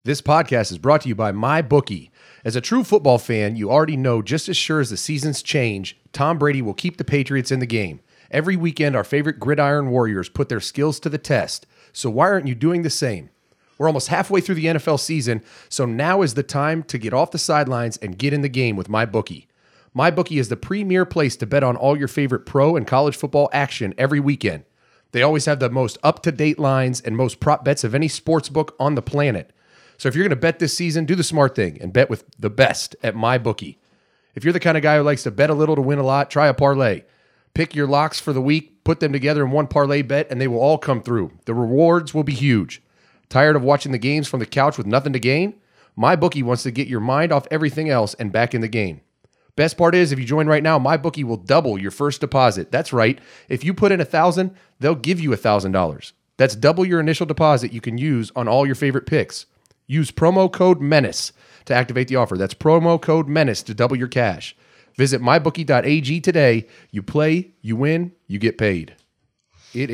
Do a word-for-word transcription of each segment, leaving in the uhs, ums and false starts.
This podcast is brought to you by MyBookie. As a true football fan, you already know just as sure as the seasons change, Tom Brady will keep the Patriots in the game. Every weekend, our favorite gridiron warriors put their skills to the test. So why aren't you doing the same? We're almost halfway through the N F L season, so now is the time to get off the sidelines and get in the game with MyBookie. MyBookie is the premier place to bet on all your favorite pro and college football action every weekend. They always have the most up-to-date lines and most prop bets of any sports book on the planet. So if you're going to bet this season, do the smart thing and bet with the best at MyBookie. If you're the kind of guy who likes to bet a little to win a lot, try a parlay. Pick your locks for the week, put them together in one parlay bet, and they will all come through. The rewards will be huge. Tired of watching the games from the couch with nothing to gain? MyBookie wants to get your mind off everything else and back in the game. Best part is, if you join right now, MyBookie will double your first deposit. That's right. If you put in one thousand dollars, they'll give you one thousand dollars. That's double your initial deposit you can use on all your favorite picks. Use promo code MENACE to activate the offer. That's promo code MENACE to double your cash. Visit my bookie dot a g today. You play, you win, you get paid. It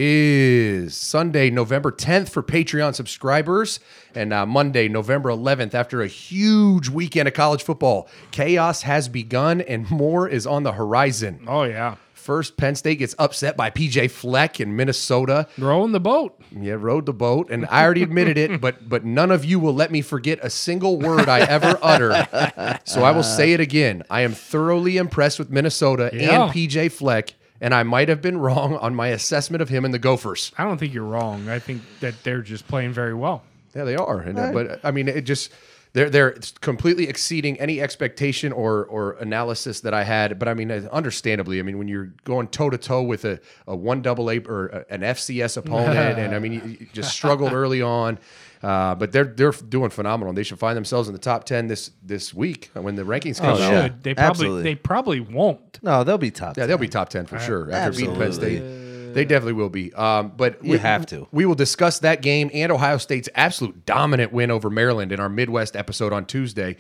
is Sunday, November tenth for Patreon subscribers, and uh, Monday, November eleventh, after a huge weekend of college football. Chaos has begun, and more is on the horizon. Oh, yeah. First, Penn State gets upset by P J Fleck in Minnesota. Rowing the boat. Yeah, rowed the boat, and I already admitted it, but but none of you will let me forget a single word I ever utter. So I will say it again. I am thoroughly impressed with Minnesota Yeah. and P J Fleck, and I might have been wrong on my assessment of him and the Gophers. I don't think you're wrong. I think that they're just playing very well. Yeah, they are. And, uh, but I mean, it just they're they're completely exceeding any expectation or or analysis that I had. But I mean, understandably, I mean, when you're going toe to toe with a a one double A or a, an F C S opponent, and I mean, you, you just struggled early on. Uh, but they're they're doing phenomenal. They should find themselves in the top ten this this week when the rankings come They out. yeah. should. They probably Absolutely. they probably won't. No, they'll be top. Yeah, they'll be top ten for sure after beating Penn absolutely. State. They definitely will be. Um, but You we have to. We will discuss that game and Ohio State's absolute dominant win over Maryland in our Midwest episode on Tuesday,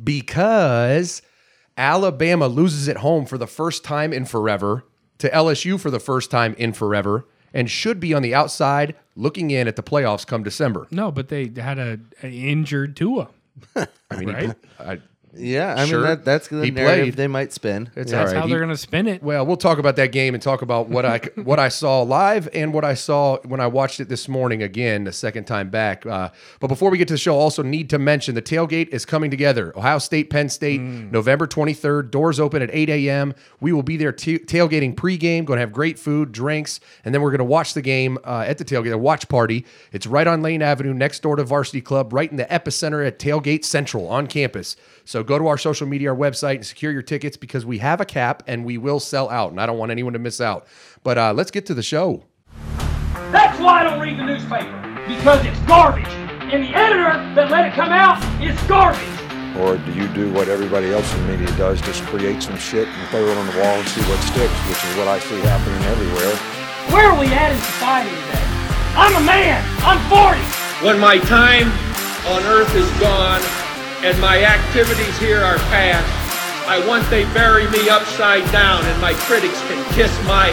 because Alabama loses at home for the first time in forever to L S U for the first time in forever, and should be on the outside looking in at the playoffs come December. No, but they had a, a injured Tua. I mean, he- Right? I, Yeah, I Sure. mean that, that's the He narrative played. they might spin. it's Yeah. all That's right. how He- they're going to spin it. Well, we'll talk about that game and talk about what I what I saw live and what I saw when I watched it this morning again, the second time back. Uh, but before we get to the show, also need to mention the tailgate is coming together. Ohio State, Penn State, November twenty-third. Doors open at eight a.m. We will be there t- tailgating pregame. Going to have great food, drinks, and then we're going to watch the game uh, at the tailgate, a watch party. It's right on Lane Avenue, next door to Varsity Club, right in the epicenter at Tailgate Central on campus. So go to our social media, our website, and secure your tickets because we have a cap and we will sell out, and I don't want anyone to miss out. But uh, let's get to the show. That's why I don't read the newspaper, because it's garbage. And the editor that let it come out is garbage. Or do you do what everybody else in the media does, just create some shit and throw it on the wall and see what sticks, which is what I see happening everywhere. Where are we at in society today? I'm a man. I'm forty. When my time on earth is gone and my activities here are past, I want they bury me upside down and my critics can kiss my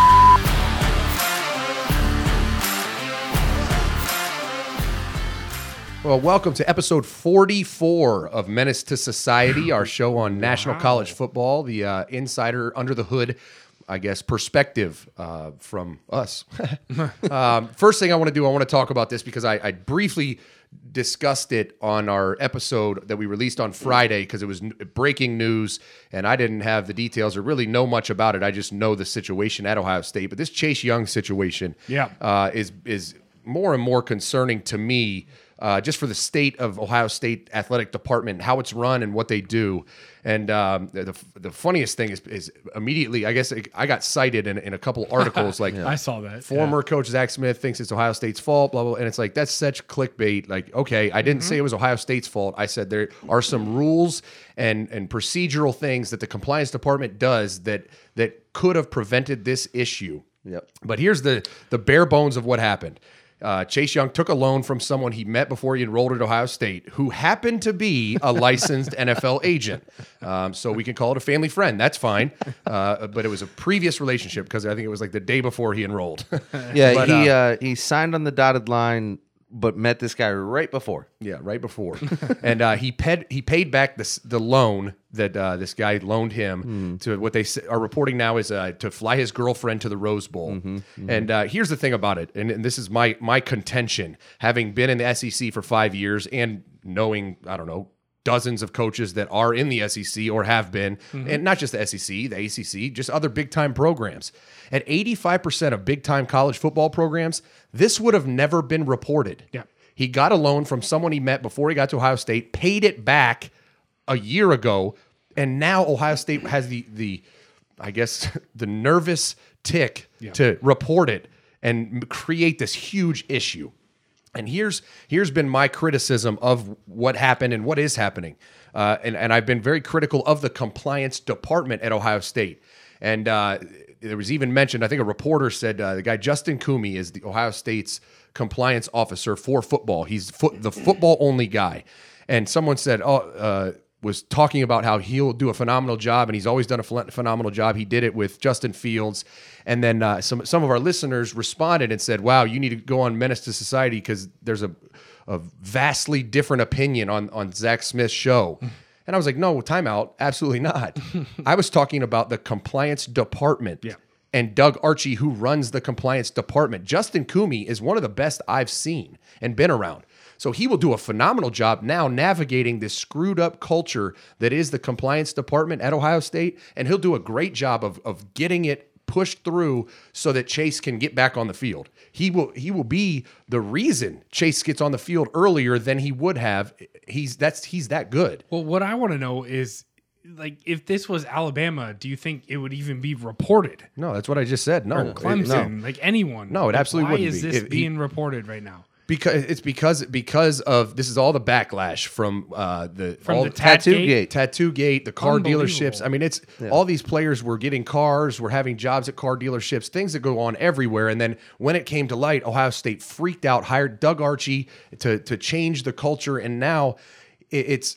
Well, welcome to episode forty-four of Menace to Society, our show on National College Football, the uh, insider under the hood, I guess, perspective uh, from us. um, first thing I want to do, I want to talk about this because I, I briefly discussed it on our episode that we released on Friday because it was n- breaking news and I didn't have the details or really know much about it. I just know the situation at Ohio State. But this Chase Young situation Yeah. uh, is is more and more concerning to me. Uh, just for the state of Ohio State athletic department, how it's run and what they do. And um, the the funniest thing is, is immediately, I guess I got cited in, in a couple articles like I saw that. former coach Zach Smith thinks it's Ohio State's fault, blah, blah, and it's like, that's such clickbait. Like, okay, I didn't say it was Ohio State's fault. I said there are some rules and and procedural things that the compliance department does that that could have prevented this issue. Yep. But here's the the bare bones of what happened. Uh, Chase Young took a loan from someone he met before he enrolled at Ohio State, who happened to be a licensed N F L agent. Um, so we can call it a family friend. That's fine. Uh, but it was a previous relationship because I think it was like the day before he enrolled. Yeah, But, he uh, uh, he signed on the dotted line but met this guy right before. Yeah, right before, and uh, he paid he paid back the the loan that uh, this guy loaned him mm. to what they s- are reporting now is uh, to fly his girlfriend to the Rose Bowl. Mm-hmm, mm-hmm. And uh, here's the thing about it, and, and this is my my contention, having been in the S E C for five years and knowing I don't know dozens of coaches that are in the S E C or have been, mm-hmm. and not just the S E C, the A C C, just other big time programs. At eighty-five percent of big time college football programs, this would have never been reported. Yeah. He got a loan from someone he met before he got to Ohio State, paid it back a year ago, and now Ohio State has the, the I guess, the nervous tick yeah. to report it and create this huge issue. And here's here's been my criticism of what happened and what is happening. Uh, and, and I've been very critical of the compliance department at Ohio State. And uh, there was even mentioned, I think a reporter said uh, the guy Justin Coomey is the Ohio State's compliance officer for football. He's fo- the football-only guy. And someone said, oh, uh, was talking about how he'll do a phenomenal job, and he's always done a ph- phenomenal job. He did it with Justin Fields. And then uh, some some of our listeners responded and said, wow, you need to go on Menace to Society because there's a, a vastly different opinion on, on Zach Smith's show. And I was like, no, timeout. Absolutely not. I was talking about the compliance department yeah. and Doug Archie, who runs the compliance department. Justin Coomey is one of the best I've seen and been around. So he will do a phenomenal job now navigating this screwed up culture that is the compliance department at Ohio State. And he'll do a great job of, of getting it pushed through so that Chase can get back on the field. He will he will be the reason Chase gets on the field earlier than he would have. He's that's he's that good. Well, what I want to know is, like, if this was Alabama, do you think it would even be reported? No, that's what I just said. No, Or Clemson, it, no. like anyone. No, it like, absolutely why wouldn't is be. this If he- being reported right now? Because it's because because of this is all the backlash from uh, the From all the Tattoo Gate. Gate? tattoo gate, the car Unbelievable. dealerships. I mean, it's all these players were getting cars, were having jobs at car dealerships, things that go on everywhere. And then when it came to light, Ohio State freaked out, hired Doug Archie to to change the culture, and now it, it's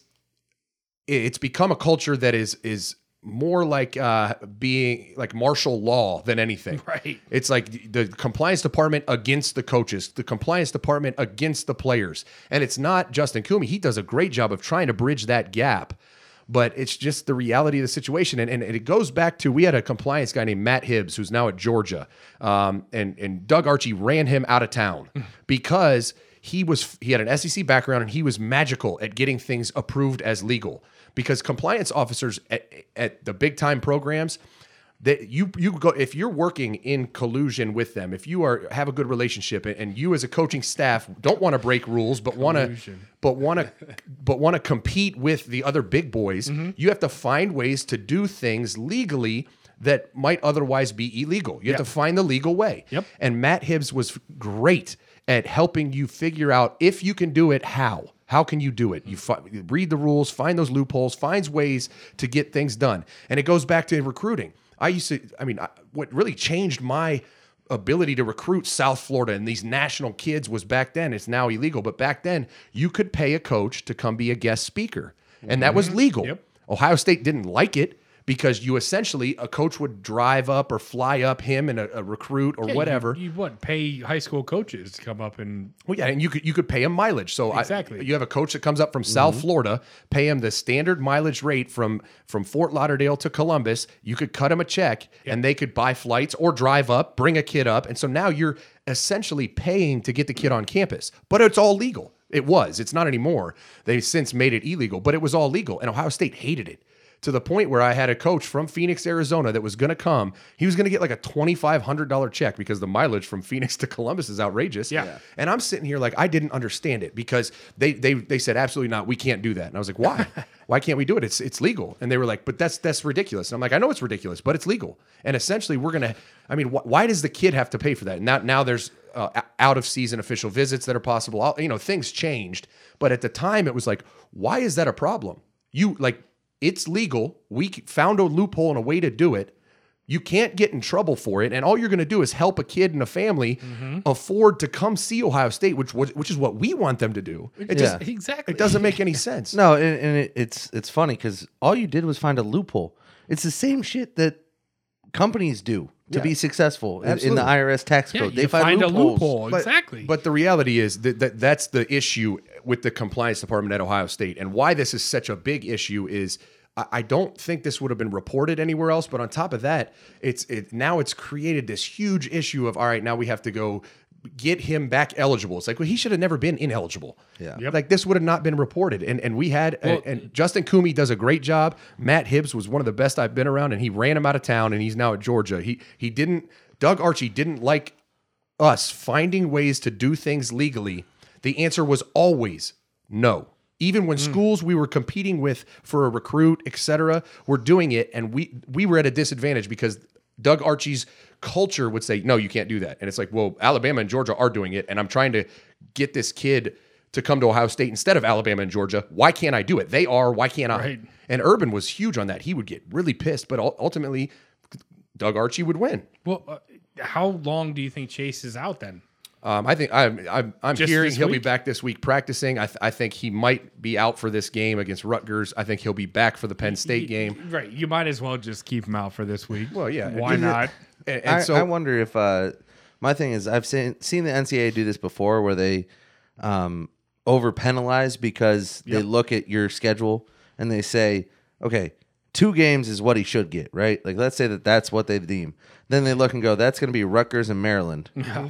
it's become a culture that is is. more like uh, being like martial law than anything. Right. It's like the compliance department against the coaches, the compliance department against the players. And it's not Justin Coomey. He does a great job of trying to bridge that gap, but it's just the reality of the situation. And, and it goes back to, we had a compliance guy named Matt Hibbs, who's now at Georgia. Um, and, and Doug Archie ran him out of town because he was, he had an S E C background and he was magical at getting things approved as legal. Because compliance officers at, at the big time programs, that you you go if you're working in collusion with them, if you are have a good relationship, and, and you as a coaching staff don't want to break rules, but want to but want to but want to compete with the other big boys, mm-hmm. you have to find ways to do things legally that might otherwise be illegal. You have yep. to find the legal way. Yep. And Matt Hibbs was great at helping you figure out if you can do it, how. How can you do it? You fi- read the rules, find those loopholes, finds ways to get things done. And it goes back to recruiting. I used to, I mean, I, what really changed my ability to recruit South Florida and these national kids was back then. It's now illegal, but back then you could pay a coach to come be a guest speaker. And that was legal. Yep. Ohio State didn't like it because you essentially, a coach would drive up or fly up him and a, a recruit or Yeah, whatever. You, you what? Pay high school coaches to come up and Well, yeah, and you could you could pay him mileage. So Exactly. I, you have a coach that comes up from South Florida, pay him the standard mileage rate from from Fort Lauderdale to Columbus. You could cut him a check, and they could buy flights or drive up, bring a kid up, and so now you're essentially paying to get the kid on campus. But it's all legal. It was. It's not anymore. They've since made it illegal, but it was all legal, and Ohio State hated it. To the point where I had a coach from Phoenix, Arizona that was going to come. He was going to get like a twenty-five hundred dollars check because the mileage from Phoenix to Columbus is outrageous. Yeah. Yeah. And I'm sitting here like I didn't understand it because they they they said absolutely not. We can't do that. And I was like, why? Why can't we do it? It's it's legal. And they were like, but that's that's ridiculous. And I'm like, I know it's ridiculous, but it's legal. And essentially, we're gonna. I mean, wh- why does the kid have to pay for that? Now now there's uh, out of season official visits that are possible. All, you know, things changed, but at the time it was like, why is that a problem? You like. It's legal. We found a loophole and a way to do it. You can't get in trouble for it. And all you're going to do is help a kid and a family mm-hmm. afford to come see Ohio State, which which is what we want them to do. It Yeah. just exactly. it doesn't make any sense. No, and, and it, it's it's funny because all you did was find a loophole. It's the same shit that companies do. to Yeah. be successful in, in Absolutely. the I R S tax Yeah, code. you They find a loopholes. loophole. But- exactly. But the reality is that, that that's the issue with the compliance department at Ohio State, and why this is such a big issue is I, I don't think this would have been reported anywhere else. But on top of that, it's it now it's created this huge issue of all right, now we have to go get him back eligible. It's like, well, he should have never been ineligible. Yeah. Yep. Like this would have not been reported. And and we had Well- and, and Justin Coomey does a great job. Matt Hibbs was one of the best I've been around, and he ran him out of town, and he's now at Georgia. He he didn't Doug Archie didn't like us finding ways to do things legally. The answer was always no. Even when schools we were competing with for a recruit, et cetera, were doing it, and we we were at a disadvantage because Doug Archie's culture would say, no, you can't do that. And it's like, well, Alabama and Georgia are doing it, and I'm trying to get this kid to come to Ohio State instead of Alabama and Georgia. Why can't I do it? They are. Why can't I? Right. And Urban was huge on that. He would get really pissed, but ul- ultimately, Doug Archie would win. well, uh, how long do you think Chase is out then? Um, I think I'm I'm, I'm Just hearing this he'll be week? back this week practicing. I, th- I think he might be out for this game against Rutgers. I think he'll be back for the Penn State game. Right. You might as well just keep him out for this week. Well, yeah. Why And- not? And, and I, so I wonder if uh, my thing is I've seen seen the N C double A do this before, where they um, over penalize because they Yep. look at your schedule and they say, okay, two games is what he should get, right? Like let's say that that's what they deem. Then they look and go, that's going to be Rutgers and Maryland.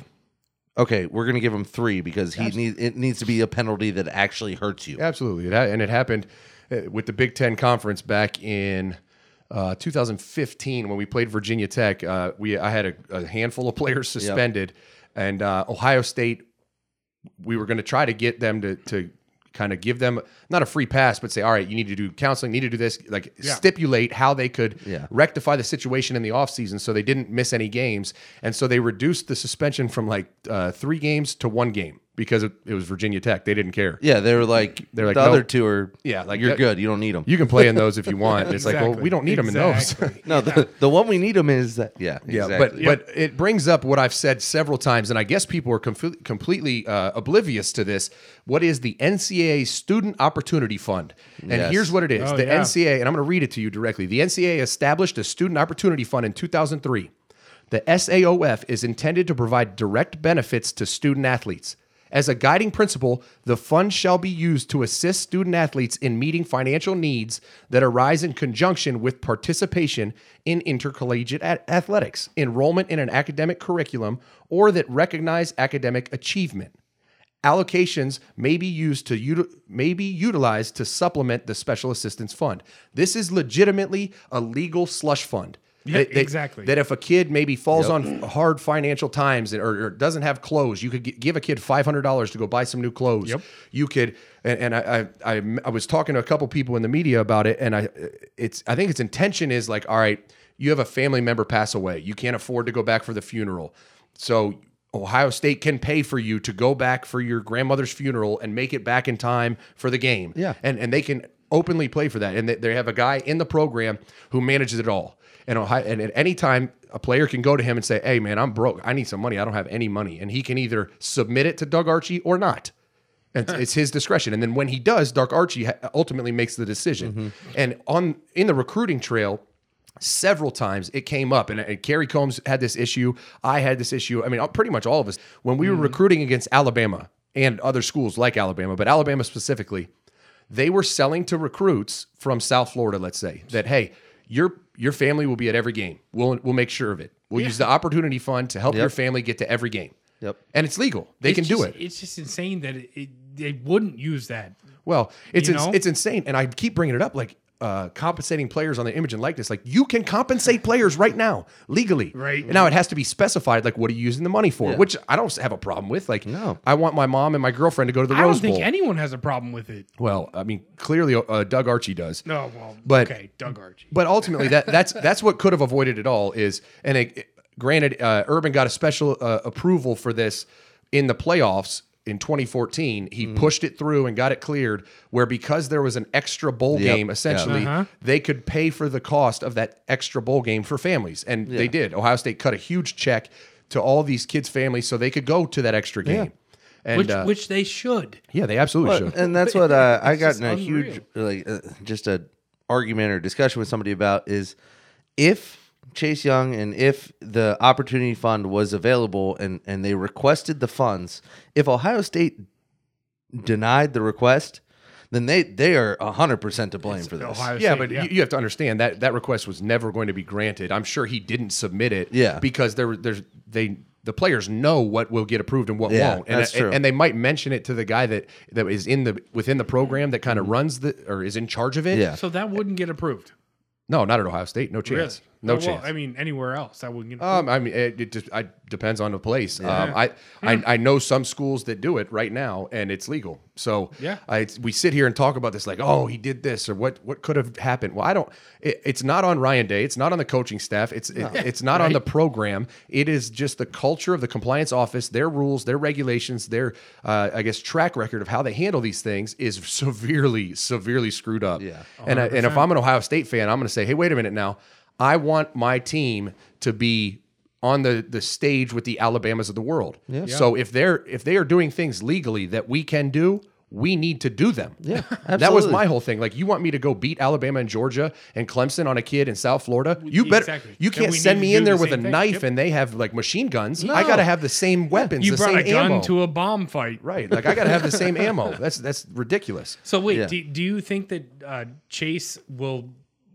Okay, we're going to give him three because he need it needs to be a penalty that actually hurts you. absolutely, it ha- and it happened uh, with the Big Ten Conference back in uh, two thousand fifteen when we played Virginia Tech. Uh, we I had a, a handful of players suspended, and uh, Ohio State. We were going to try to get them to to kind of give them not a free pass, but say, all right, you need to do counseling, need to do this, like Yeah. stipulate how they could Yeah. rectify the situation in the offseason so they didn't miss any games. And so they reduced the suspension from like uh, three games to one game because it, it was Virginia Tech. They didn't care. Yeah, they were like, They're like, the other nope. two are, Yeah, like you're that- good. You don't need them. You can play in those if you want. It's like, well, Exactly. we don't need them in those. Exactly. no, the, the one we need them is that. Yeah, Yeah, exactly. but but it brings up what I've said several times, and I guess people are com- completely uh, oblivious to this. What is the N C double A Student Opportunity Fund? And Yes. here's what it is: Oh, the yeah. N C double A, and I'm going to read it to you directly. The N C double A established a Student Opportunity Fund in two thousand three. The S A O F is intended to provide direct benefits to student athletes. As a guiding principle, the fund shall be used to assist student athletes in meeting financial needs that arise in conjunction with participation in intercollegiate a- athletics, enrollment in an academic curriculum, or that recognize academic achievement. Allocations may be used to util- may be utilized to supplement the special assistance fund. This is legitimately a legal slush fund. Yeah, That- that- exactly. That if a kid maybe falls on hard financial times or, or doesn't have clothes, you could gi- give a kid five hundred dollars to go buy some new clothes. Yep. You could, and, and I, I, I, I was talking to a couple people in the media about it, and I, it's, I think its intention is like, all right, you have a family member pass away, you can't afford to go back for the funeral, so Ohio State can pay for you to go back for your grandmother's funeral and make it back in time for the game. Yeah. and and they can openly play for that, and they, they have a guy in the program who manages it all. And, Ohio, and at any time, a player can go to him and say, hey, man, I'm broke. I need some money. I don't have any money. And he can either submit it to Doug Archie or not. And it's his discretion. And then when he does, Doug Archie ha- ultimately makes the decision. Mm-hmm. And on in the recruiting trail, several times it came up. And, and Kerry Combs had this issue. I had this issue. I mean, pretty much all of us. When we were recruiting against Alabama and other schools like Alabama, but Alabama specifically, they were selling to recruits from South Florida, let's say, that, hey, your your family will be at every game. We'll we'll make sure of it. We'll use the opportunity fund to help Yep. your family get to every game. Yep. And it's legal. They It's can do just- it. It's just insane that it, it, they wouldn't use that. Well, it's You ins- know? it's insane, and I keep bringing it up, like uh, compensating players on the image and likeness. Like you can compensate players right now legally. Right. And now it has to be specified. Like, what are you using the money for? Yeah. Which I don't have a problem with. Like, No. I want my mom and my girlfriend to go to the I Rose don't Bowl. think anyone has a problem with it. well, I mean, clearly uh, Doug Archie does. No, well, But- okay, Doug Archie. But ultimately, that that's that's what could have avoided it all. Is and it, granted, uh, Urban got a special uh, approval for this in the playoffs in twenty fourteen. He pushed it through and got it cleared. Where because there was an extra bowl Yep. game, essentially, Uh-huh. they could pay for the cost of that extra bowl game for families, and they did. Ohio State cut a huge check to all these kids' families so they could go to that extra game. And which uh, which they should. yeah, they absolutely Well, should. and that's what uh, I It's got just in a unreal. huge, like, uh, just a argument or discussion with somebody about is if Chase Young and if the opportunity fund was available and, and they requested the funds, if Ohio State denied the request, then they, they are one hundred percent to blame for this. Ohio Yeah, State, but yeah. You, you have to understand that that request was never going to be granted. I'm sure he didn't submit it. Yeah. because there, there's they the players know what will get approved and what Yeah, won't, and, that's true. and they might mention it to the guy that that is in the within the program that kind of runs the or is in charge of it. Yeah. So that wouldn't get approved. No, not at Ohio State. No chance. Really? No Oh, well, chance. I mean, anywhere else, that wouldn't get approved. Um, I mean, it, it just I, depends on the place. Um, I, I I know some schools that do it right now, and it's legal. So Yeah. I, we sit here and talk about this like, oh, he did this, or what what could have happened. Well, I don't. It, it's not on Ryan Day. It's not on the coaching staff. It's it, it's not on the program. It is just the culture of the compliance office, their rules, their regulations, their uh, I guess track record of how they handle these things is severely severely screwed up. Yeah. And I, and if I'm an Ohio State fan, I'm going to say, hey, wait a minute now. I want my team to be on the, the stage with the Alabamas of the world. Yeah. So if they're if they are doing things legally that we can do, we need to do them. Yeah, That was absolutely. my whole thing. Like, you want me to go beat Alabama and Georgia and Clemson on a kid in South Florida? You better. Exactly. You And can't we send need me to in do there the with a same thing. knife Yep. and they have like machine guns. I got to have the same weapons, You the brought same a gun ammo. to a bomb fight. Right. Like, I got to have the same ammo. That's that's ridiculous. So wait, Yeah. do, do you think that uh, Chase will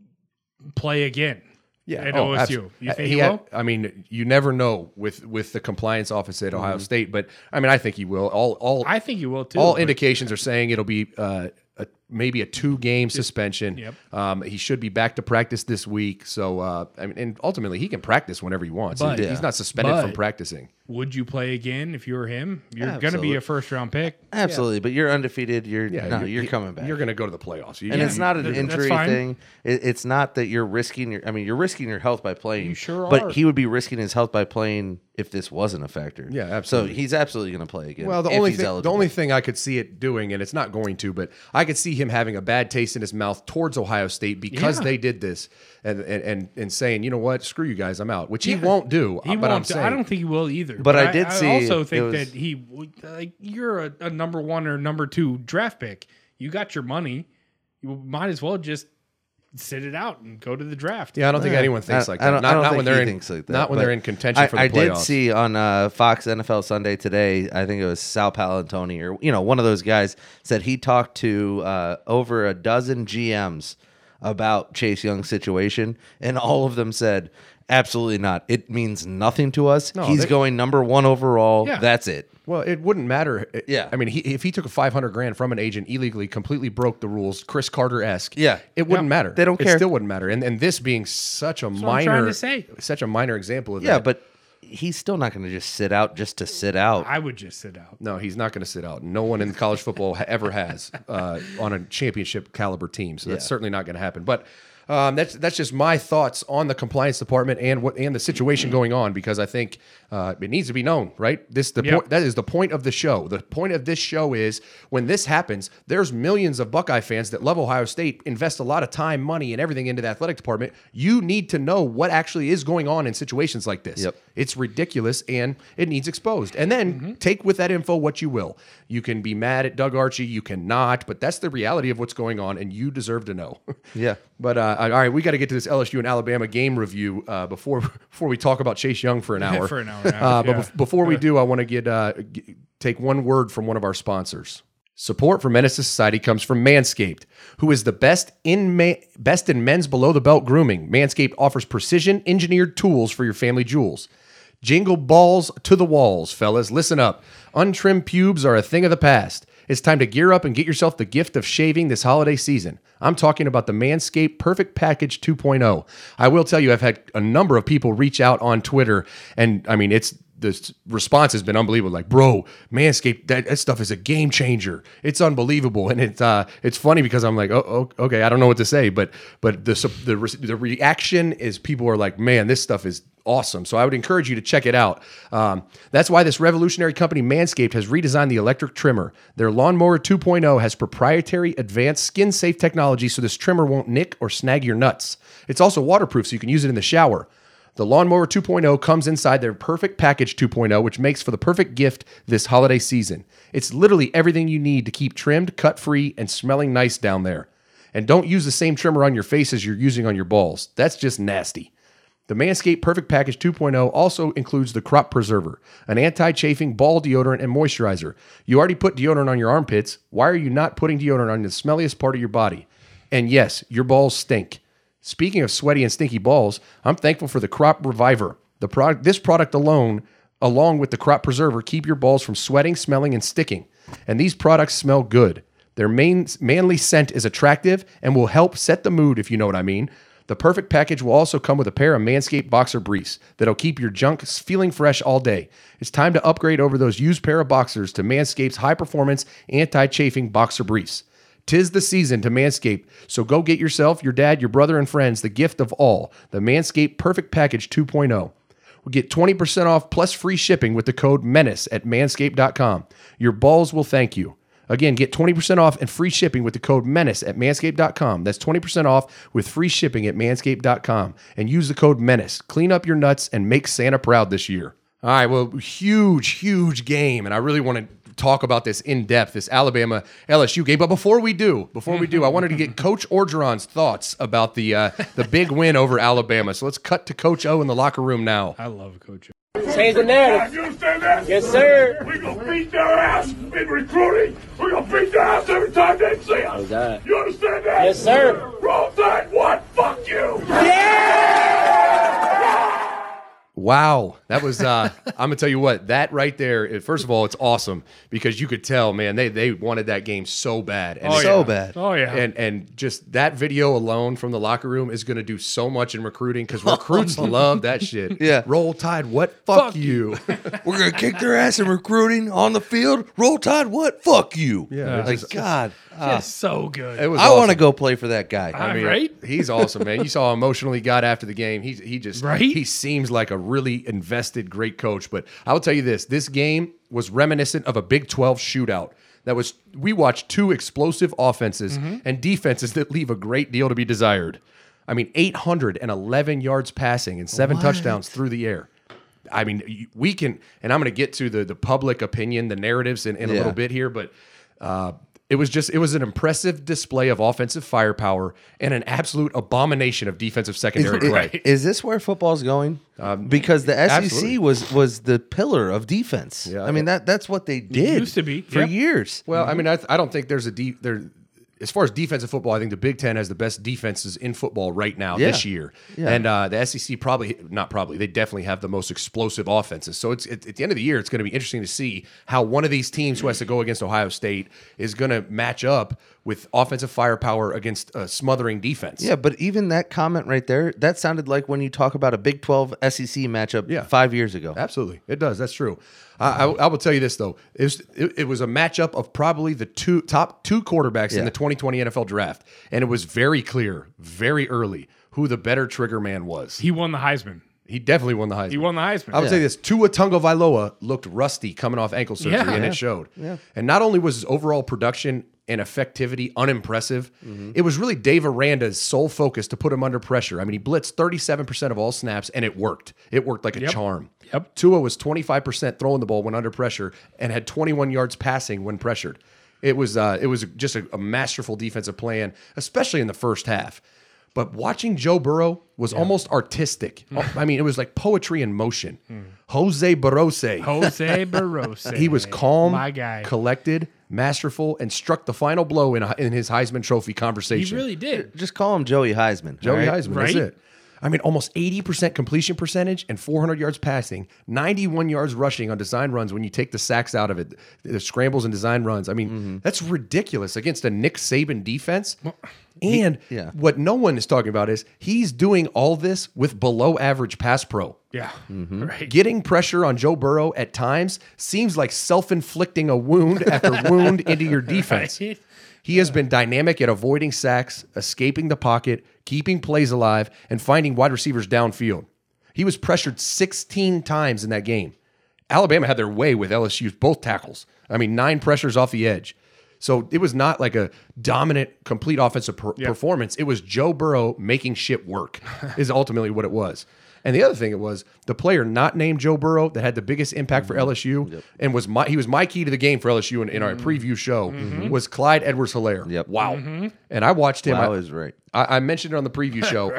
play again? Yeah, at oh, O S U. abso- You think he he had- will? I mean, you never know with with the compliance office at Mm-hmm. Ohio State, but I mean, I think he will. All all I think you will too. all but- indications are saying it'll be uh, a, maybe a two game suspension. Yep. Um, he should be back to practice this week. So uh, I mean, and ultimately he can practice whenever he wants. But- He- Yeah. He's not suspended from But- practicing. Would you play again if you were him? You're going to Absolutely. be a first round pick. Absolutely, but you're undefeated. You're Yeah, no, you- you're you- coming back. You're going to go to the playoffs. You- and you- it's not an That- that's injury fine. thing. It, it's not that you're risking your. I mean, you're risking your health by playing. You sure But are. he would be risking his health by playing if this wasn't a factor. Yeah, absolutely. So he's absolutely going to play again. Well, the if only he's thing, the eligible. only thing I could see it doing, and it's not going to, but I could see him having a bad taste in his mouth towards Ohio State because Yeah. they did this, and, and and and saying, you know what, screw you guys, I'm out, which he Yeah. won't do. He but won't. I'm saying, I don't think he will either. But I did see also it think was- that he would- like you're a, a number one or number two draft pick. You got your money. You might as well just sit it out and go to the draft. Yeah, I don't think Yeah. anyone thinks I- like I that. don't- Not, I don't not think when they're he in, thinks like that, not when but they're in contention I, for the I did playoffs. see on uh, Fox N F L Sunday today. I think it was Sal Palantoni or you know one of those guys said he talked to uh, over a dozen G Ms about Chase Young's situation, and all of them said, "Absolutely not. It means nothing to us. No, He's they- going number one overall. Yeah. That's it." Well, it wouldn't matter. Yeah. I mean, he, if he took a five hundred grand from an agent illegally, completely broke the rules, Chris Carter esque. Yeah. it wouldn't Yep. matter. They don't It care. still wouldn't matter. And and this being such a what I'm minor, trying to say. such a minor example of Yeah, that. but he's still not going to just sit out just to sit out. I would just sit out. No, he's not going to sit out. No one in college football ha- ever has uh, on a championship caliber team. So that's Yeah. certainly not going to happen. But um, that's that's just my thoughts on the compliance department and what and the situation going on, because I think uh, it needs to be known, right? This the Yep. point. That is the point of the show. The point of this show is when this happens, there's millions of Buckeye fans that love Ohio State, invest a lot of time, money, and everything into the athletic department. You need to know what actually is going on in situations like this. Yep. It's ridiculous and it needs exposed. And then Mm-hmm. take with that info what you will. You can be mad at Doug Archie, you cannot, but that's the reality of what's going on, and you deserve to know. Yeah. But uh, all right, we got to get to this L S U and Alabama game review uh, before before we talk about Chase Young for an hour. For an hour and a half, Uh, but yeah. bef- before we do, I want to get uh, g- take one word from one of our sponsors. Support for Menace to Society comes from Manscaped, who is the best in ma- best in men's below the belt grooming. Manscaped offers precision engineered tools for your family jewels. Jingle balls to the walls, fellas. Listen up. Untrimmed pubes are a thing of the past. It's time to gear up and get yourself the gift of shaving this holiday season. I'm talking about the Manscaped Perfect Package two point oh. I will tell you, I've had a number of people reach out on Twitter, and I mean, it's the response has been unbelievable. Like, bro, Manscaped, that, that stuff is a game changer. It's unbelievable, and it's uh, it's funny because I'm like, oh, oh, okay, I don't know what to say, but but the the the reaction is people are like, man, this stuff is awesome. So I would encourage you to check it out. Um, that's why this revolutionary company, Manscaped, has redesigned the electric trimmer. Their Lawnmower two point oh has proprietary advanced skin-safe technology, so this trimmer won't nick or snag your nuts. It's also waterproof, so you can use it in the shower. The Lawnmower two point oh comes inside their Perfect Package two point oh, which makes for the perfect gift this holiday season. It's literally everything you need to keep trimmed, cut-free, and smelling nice down there. And don't use the same trimmer on your face as you're using on your balls. That's just nasty. The Manscaped Perfect Package two point oh also includes the Crop Preserver, an anti-chafing ball deodorant and moisturizer. You already put deodorant on your armpits. Why are you not putting deodorant on the smelliest part of your body? And yes, your balls stink. Speaking of sweaty and stinky balls, I'm thankful for the Crop Reviver. The product, this product alone, along with the Crop Preserver, keep your balls from sweating, smelling, and sticking. And these products smell good. Their main, manly scent is attractive and will help set the mood, if you know what I mean. The Perfect Package will also come with a pair of Manscaped boxer briefs that'll keep your junk feeling fresh all day. It's time to upgrade over those used pair of boxers to Manscaped's high-performance, anti-chafing boxer briefs. Tis the season to Manscaped, so go get yourself, your dad, your brother, and friends the gift of all, the Manscaped Perfect Package two point oh. We'll get twenty percent off plus free shipping with the code MENACE at manscaped dot com. Your balls will thank you. Again, get twenty percent off and free shipping with the code MENACE at manscaped dot com. That's twenty percent off with free shipping at manscaped dot com. And use the code MENACE. Clean up your nuts and make Santa proud this year. All right, well, huge, huge game. And I really want to talk about this in depth, this Alabama L S U game. But before we do, before we do, I wanted to get Coach Orgeron's thoughts about the uh, the big win over Alabama. So let's cut to Coach O in the locker room now. I love Coach O. Change the narrative. You understand that? Yes, sir. We're going to beat their ass in recruiting. We're going to beat their ass every time they see us. How's that? You understand that? Yes, sir. Roll Tide, what? Fuck you. Wow, that was. Uh, I'm gonna tell you what. That right there. it- First of all, it's awesome because you could tell, man, they they wanted that game so bad, and Oh, it- so yeah. bad. Oh, yeah. and and just that video alone from the locker room is going to do so much in recruiting because recruits love that shit. Yeah. Roll Tide, what? Fuck, Fuck you. We're gonna kick their ass in recruiting on the field. Roll Tide, what? Fuck you. Yeah, like God. ah, Just so good. It was. I want to awesome. go play for that guy. I mean, right? he's awesome, man. You saw how emotional he got after the game. He he just Right? he seems like a really invested, great coach. But I will tell you this: this game was reminiscent of a Big twelve shootout. That was we watched two explosive offenses and defenses that leave a great deal to be desired. I mean, eight hundred eleven yards passing and seven touchdowns through the air. I mean, we can, and I'm going to get to the the public opinion, the narratives in, in a Yeah. little bit here, but. Uh, It was just, it was an impressive display of offensive firepower and an absolute abomination of defensive secondary Is, play. is this where football's going? because the S E C absolutely. was was the pillar of defense. Yeah. I mean that that's what they did. Used to be, for yep. years. Well, I mean, I, I don't think there's a deep there. As far as defensive football, I think the Big Ten has the best defenses in football right now Yeah. this year, Yeah. and uh, the S E C probably not probably they definitely have the most explosive offenses. So it's at, at the end of the year, it's going to be interesting to see how one of these teams who has to go against Ohio State is going to match up with offensive firepower against a smothering defense. Yeah, but even that comment right there, that sounded like when you talk about a Big twelve S E C matchup Yeah. five years ago. Absolutely, it does. That's true. I, I, I will tell you this though: it was, it, it was a matchup of probably the two top two quarterbacks Yeah. in the twenty twenty N F L draft, and it was very clear, very early, who the better trigger man was. He, He won the Heisman. he definitely won the Heisman. He won the Heisman. I would Yeah. say this: Tua Tagovailoa looked rusty coming off ankle surgery, Yeah. and Yeah. it showed. And not only was his overall production and effectivity unimpressive, Mm-hmm. it was really Dave Aranda's sole focus to put him under pressure. I mean, he blitzed thirty-seven percent of all snaps, and it worked. It worked like a Yep. charm. Yep. Tua was twenty-five percent throwing the ball when under pressure and had twenty-one yards passing when pressured. It was uh, it was just a, a masterful defensive plan, especially in the first half. But watching Joe Burrow was almost artistic. I mean, it was like poetry in motion. Jose Barrose. Jose Barroso. He was calm, My guy. collected, masterful, and struck the final blow in, a, in his Heisman Trophy He conversation. really did. Just call him Joey Heisman. Joey all right? Heisman, Right? that's it. I mean, almost eighty percent completion percentage and four hundred yards passing, ninety-one yards rushing on design runs when you take the sacks out of it, the scrambles and design runs. I mean, Mm-hmm. that's ridiculous against a Nick Saban defense. And yeah. what no one is talking about is he's doing all this with below average pass pro. Yeah. Mm-hmm. Right. Getting pressure on Joe Burrow at times seems like self-inflicting a wound after wound into your defense. Right. He has been dynamic at avoiding sacks, escaping the pocket, keeping plays alive, and finding wide receivers downfield. He was pressured sixteen times in that game. Alabama had their way with L S U's both tackles. I mean, nine pressures off the edge. So it was not like a dominant, complete offensive per- performance. It was Joe Burrow making shit work is ultimately what it was. And the other thing it was, the player not named Joe Burrow that had the biggest impact for L S U and was my he was my key to the game for L S U in, in our preview show was Clyde Edwards-Helaire. Yep. Wow. And I watched him. Wow I, is right. I, I mentioned it on the preview show.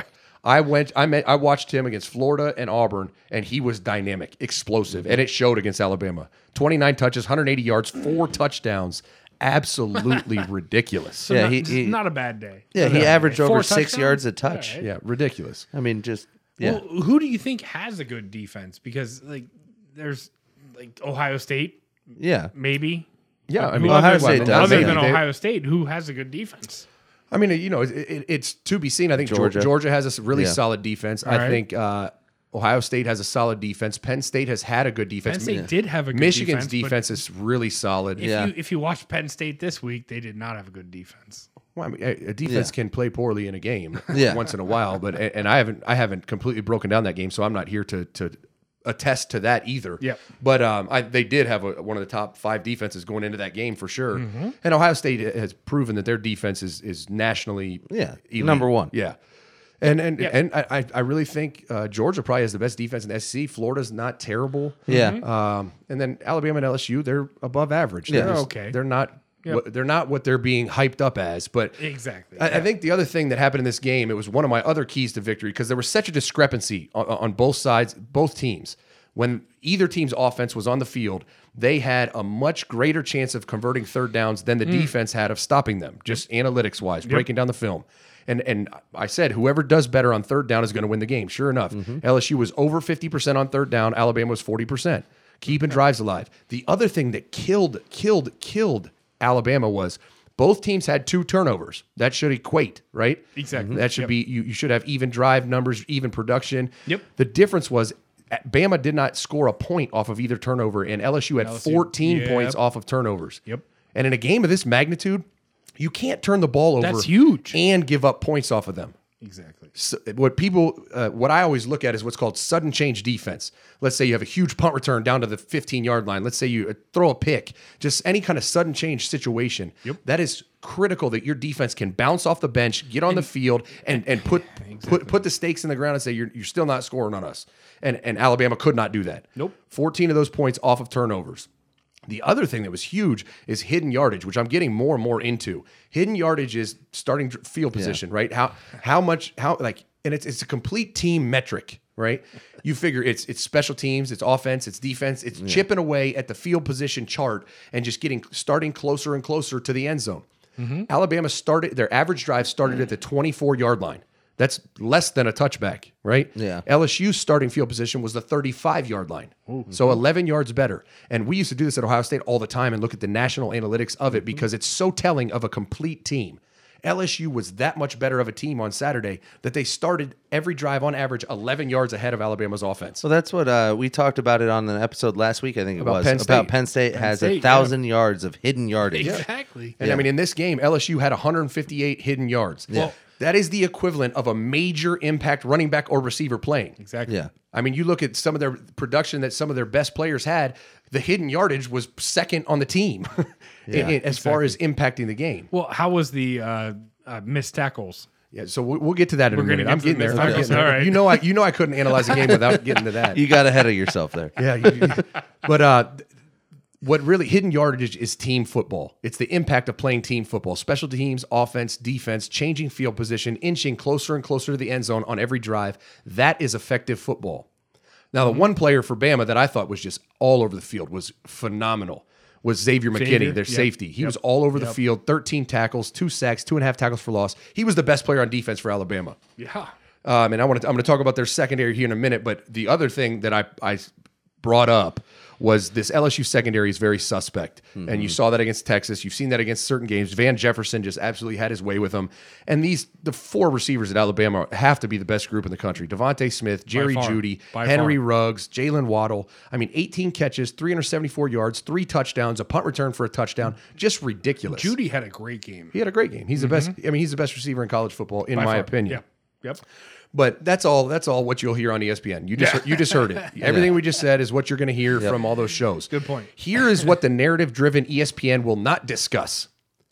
I went. I met. I watched him against Florida and Auburn, and he was dynamic, explosive, and it showed against Alabama. twenty-nine touches, one hundred eighty yards, four touchdowns. Absolutely ridiculous. So Yeah, not, he- he- not a bad day. Yeah, he averaged Four over six touchdowns? yards a touch. All right. Yeah, ridiculous. I mean, just yeah. Well, who do you think has a good defense? Because like, there's like Ohio State, yeah. maybe. Yeah, I Who mean, Ohio other, State than- does, other yeah. than They- Ohio State, who has a good defense? I mean, you know, it, it, it's to be seen. I think Georgia. Georgia, Georgia has a really Yeah. solid defense. All I right. think uh, Ohio State has a solid defense. Penn State has had a good defense. Penn State Mi- did have a good Michigan's defense, defense is really solid. If Yeah. you if you watch Penn State this week, they did not have a good defense. Well, I mean, a a defense Yeah. can play poorly in a game Yeah. once in a while, but and I haven't I haven't completely broken down that game, so I'm not here to to attest to that either. Yep. But um, I, they did have a, one of the top five defenses going into that game for sure. Mm-hmm. And Ohio State has proven that their defense is is nationally Yeah, elite. number one. Yeah. And and Yeah. and I, I really think uh, Georgia probably has the best defense in the S E C. Florida's not terrible. Yeah. Um, and then Alabama and L S U, they're above average. Yeah. They're They're just- okay. They're not. What, they're not what they're being hyped up as. But Exactly. I, I think the other thing that happened in this game, it was one of my other keys to victory because there was such a discrepancy on, on both sides, both teams. When either team's offense was on the field, they had a much greater chance of converting third downs than the defense had of stopping them, just analytics wise, breaking down the film. And and I said, whoever does better on third down is going to win the game. Sure enough, L S U was over fifty percent on third down. Alabama was forty percent, keeping drives alive. The other thing that killed, killed, killed Alabama was both teams had two turnovers. That should equate, right? Exactly. That should Yep. be, you, you should have even drive numbers, even production. Yep. The difference was Bama did not score a point off of either turnover, and L S U had L S U, fourteen yep. points off of turnovers. Yep. And in a game of this magnitude, you can't turn the ball over. That's huge. And give up points off of them. Exactly. So what people, uh, what I always look at is what's called sudden change defense. Let's say you have a huge punt return down to the fifteen yard line. Let's say you uh, throw a pick, just any kind of sudden change situation. Yep. That is critical that your defense can bounce off the bench, get on the field, and and put put put the stakes in the ground and say you're you're still not scoring on us. And and Alabama could not do that. Nope. fourteen of those points off of turnovers. The other thing that was huge is hidden yardage, which I'm getting more and more into. Hidden yardage is starting dr- field position, right? How how much how like and it's it's a complete team metric, right? You figure it's it's special teams, it's offense, it's defense, it's chipping away at the field position chart and just getting starting closer and closer to the end zone. Alabama started their average drive started at the twenty-four yard line. That's less than a touchback, right? Yeah. L S U's starting field position was the thirty-five yard line. So eleven yards better. And we used to do this at Ohio State all the time and look at the national analytics of it because it's so telling of a complete team. L S U was that much better of a team on Saturday that they started every drive on average eleven yards ahead of Alabama's offense. So that's what uh, we talked about it on an episode last week. I think it About was Penn about State. Penn State has State, a yeah. thousand yards of hidden yardage. Exactly. And I mean, in this game, L S U had one hundred fifty-eight hidden yards. Well- that is the equivalent of a major impact running back or receiver playing. Exactly. Yeah. I mean, you look at some of their production that some of their best players had, the hidden yardage was second on the team in- in- as far as impacting the game. Well, how was the uh, uh, missed tackles? Yeah, so we- we'll get to that in We're a gonna minute. get I'm to the getting there. missed I'm tackles. getting there. All right. You know, I you know I couldn't analyze a game without getting to that. You got ahead of yourself there. Yeah, you, you- but uh, what really hidden yardage is team football. It's the impact of playing team football. Special teams, offense, defense, changing field position, inching closer and closer to the end zone on every drive. That is effective football. Now, the one player for Bama that I thought was just all over the field was phenomenal was Xavier McKinney, Xavier, their yep, safety. He yep, was all over the yep. field, thirteen tackles, two sacks, two and a half tackles for loss. He was the best player on defense for Alabama. Yeah. Um, and I want to I'm going to talk about their secondary here in a minute. But the other thing that I I brought up was this L S U secondary is very suspect, and you saw that against Texas. You've seen that against certain games. Van Jefferson just absolutely had his way with them. And these the four receivers at Alabama have to be the best group in the country: Devontae Smith, Jerry far. Jeudy, By Henry far. Ruggs, Jalen Waddle. I mean, eighteen catches, three hundred seventy-four yards, three touchdowns, a punt return for a touchdown. Just ridiculous. Judy had a great game. He had a great game. He's the best. I mean, he's the best receiver in college football, in By my far. opinion. Yep. Yep. But that's all. That's all what you'll hear on E S P N. You just you just heard it. Everything we just said is what you're going to hear from all those shows. Good point. Here is what the narrative-driven E S P N will not discuss.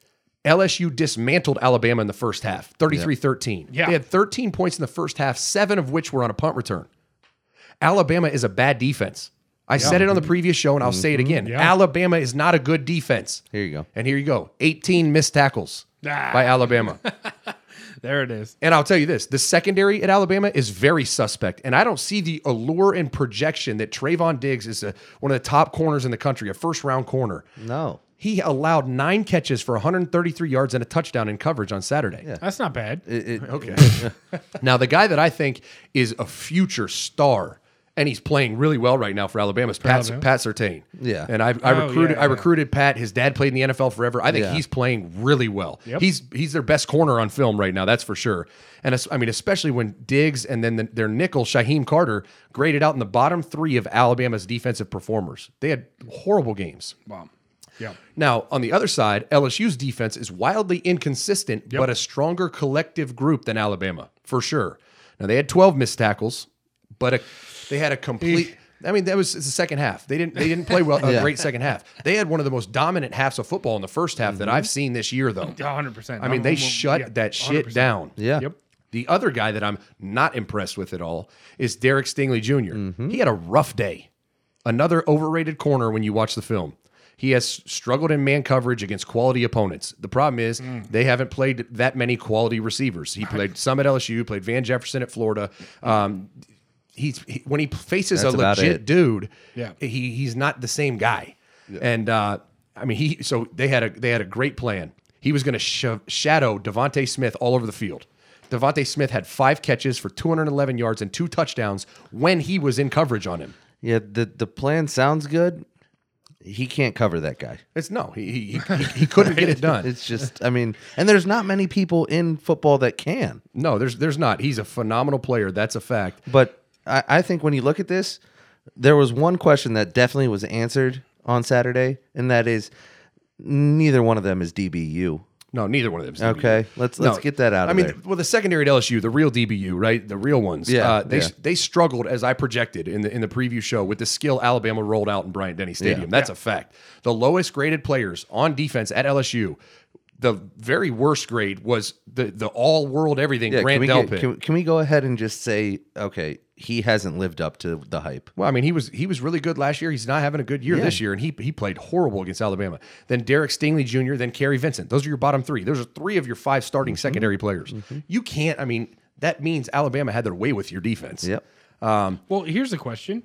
L S U dismantled Alabama in the first half, thirty-three thirteen. Yeah. They had thirteen points in the first half, seven of which were on a punt return. Alabama is a bad defense. I said it on the previous show, and I'll say it again. Yeah. Alabama is not a good defense. Here you go. And here you go. eighteen missed tackles Ah. by Alabama. There it is. And I'll tell you this, the secondary at Alabama is very suspect. And I don't see the allure and projection that Trayvon Diggs is a, one of the top corners in the country, a first-round corner. No. He allowed nine catches for one hundred thirty-three yards and a touchdown in coverage on Saturday. Yeah. That's not bad. It, it, Okay. Now, the guy that I think is a future star, and he's playing really well right now for Alabama, is Pat, Alabama? Pat Surtain. Yeah. And I, I Oh, recruited yeah, I yeah. recruited Pat. His dad played in the N F L forever. I think Yeah. he's playing really well. Yep. He's he's their best corner on film right now, that's for sure. And it's, I mean, especially when Diggs and then the, their nickel, Shaheem Carter, graded out in the bottom three of Alabama's defensive performers. They had horrible games. Wow. Yeah. Now, on the other side, L S U's defense is wildly inconsistent, Yep. but a stronger collective group than Alabama, for sure. Now, they had twelve missed tackles, but a, they had a complete... I mean, that was it's the second half. They didn't they didn't play well a Yeah. great second half. They had one of the most dominant halves of football in the first half that I've seen this year, though. one hundred percent. I mean, they shut that shit down. yeah. Yep. The other guy that I'm not impressed with at all is Derek Stingley Junior He had a rough day. Another overrated corner when you watch the film. He has struggled in man coverage against quality opponents. The problem is they haven't played that many quality receivers. He played some at L S U, played Van Jefferson at Florida. Um, he's he, when he faces That's a about legit it. dude, Yeah. he he's not the same guy. And uh, I mean, he so they had a they had a great plan. He was going to sh- shadow Devontae Smith all over the field. Devontae Smith had five catches for two hundred eleven yards and two touchdowns when he was in coverage on him. Yeah, the, the plan sounds good. He can't cover that guy. It's no, he he, he, he couldn't get it done. It's just, I mean, and there's not many people in football that can. No, there's there's not. He's a phenomenal player. That's a fact. But I, I think when you look at this, there was one question that definitely was answered on Saturday, and that is neither one of them is D B U. No, neither one of them. is D B U. Okay, let's let's No, get that out of I mean, there. well, the secondary at L S U, the real D B U, right? The real ones. Yeah, uh, they yeah. they struggled as I projected in the in the preview show with the skill Alabama rolled out in Bryant Denny Stadium. Yeah. That's a fact. The lowest graded players on defense at L S U, the very worst grade was the the all world everything Yeah, Grant can, we Delpit. get, can, can we go ahead and just say, okay, he hasn't lived up to the hype? Well, I mean, he was he was really good last year. He's not having a good year Yeah. this year, and he he played horrible against Alabama. Then Derek Stingley Junior, then Kerry Vincent. Those are your bottom three. Those are three of your five starting Mm-hmm. secondary players. You can't. I mean, that means Alabama had their way with your defense. Yep. Well, here's the question: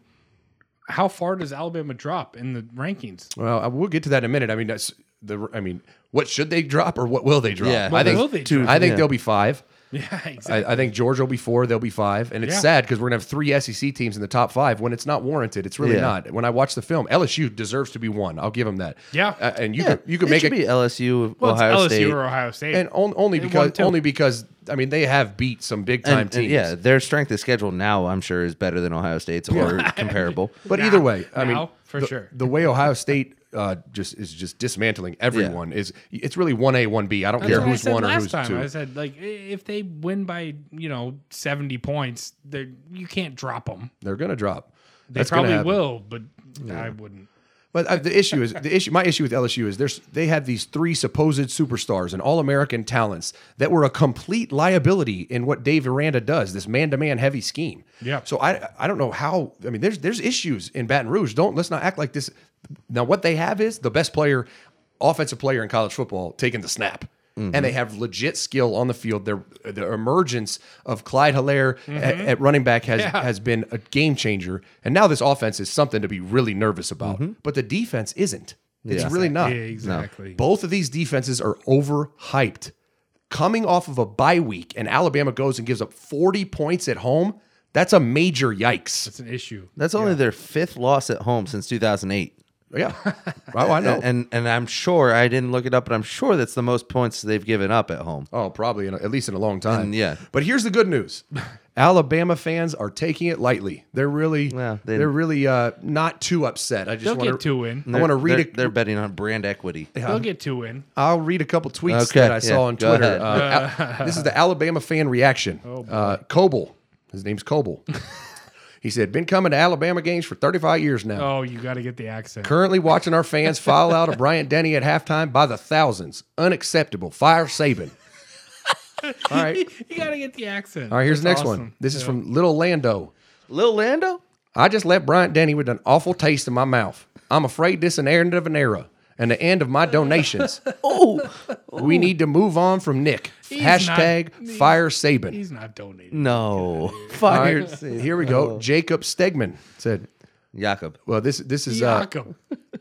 how far does Alabama drop in the rankings? Well, I- we'll get to that in a minute. I mean, that's the. I mean, what should they drop or what will they drop? Yeah. I What think. will they two- drop? I think yeah. they'll be five. Yeah, I, exactly. I think Georgia will be four. They'll be five, and it's Yeah. sad because we're gonna have three S E C teams in the top five when it's not warranted. It's really Yeah. not. When I watch the film, L S U deserves to be one. I'll give them that. Yeah. Uh, and you Yeah, could you could it make should it be L S U, well, Ohio it's L S U State, or Ohio State, and on, only They because won, too. only because I mean they have beat some big time and, teams. and yeah, their strength of schedule now, I'm sure, is better than Ohio State's or comparable. but Now- either way, I now, mean, for the, sure. the way Ohio State uh, just is just dismantling everyone is it's really one A, one B. I don't That's care what I who's said one or last who's time. two. I said like i- if they win by you know seventy points, they you can't drop them. They're gonna drop. They That's gonna probably happen. will, but I wouldn't. But uh, the issue is the issue. My issue with L S U is there's they have these three supposed superstars and all American talents that were a complete liability in what Dave Aranda does. This man to man heavy scheme. Yeah. So I I don't know how. I mean, there's there's issues in Baton Rouge. Don't let's not act like this. Now what they have is the best player, offensive player in college football taking the snap. And they have legit skill on the field. Their the emergence of Clyde Hilaire at, at running back has Yeah. has been a game changer. And now this offense is something to be really nervous about. But the defense isn't. It's Yeah. really not. Yeah, exactly. Both of these defenses are overhyped. Coming off of a bye week, and Alabama goes and gives up forty points at home. That's a major yikes. It's an issue. That's only their fifth loss at home since two thousand eight. Yeah. Oh, I know. And and I'm sure, I didn't look it up, but I'm sure that's the most points they've given up at home. Oh, probably in a, at least in a long time. And, yeah. But here's the good news: Alabama fans are taking it lightly. They're really, Well, they- they, are really uh, not too upset. I just They'll want get two in. I want to read they're, a, they're betting on brand equity. They'll get two in. I'll read a couple tweets Okay, that I saw yeah, on go Twitter. ahead. Uh, Al- this is the Alabama fan reaction. Oh, boy. uh, Coble, his name's Coble. He said, "Been coming to Alabama games for thirty-five years now. Oh, you got to get the accent. Currently watching our fans file out of Bryant Denny at halftime by the thousands. Unacceptable. Fire Saban." All right. You got to get the accent. All right, here's the That's next one. awesome. This is Yeah. from Little Lando. Lil Lando? I just left Bryant Denny with an awful taste in my mouth. I'm afraid this an errand of an era. and the end of my donations. Oh, We need to move on from Nick. He's Hashtag not- he's- fire Saban. He's not donating. no. All Fire. right, here we go. Jacob Stegman said, Jakob. well, this this is uh, Jakob.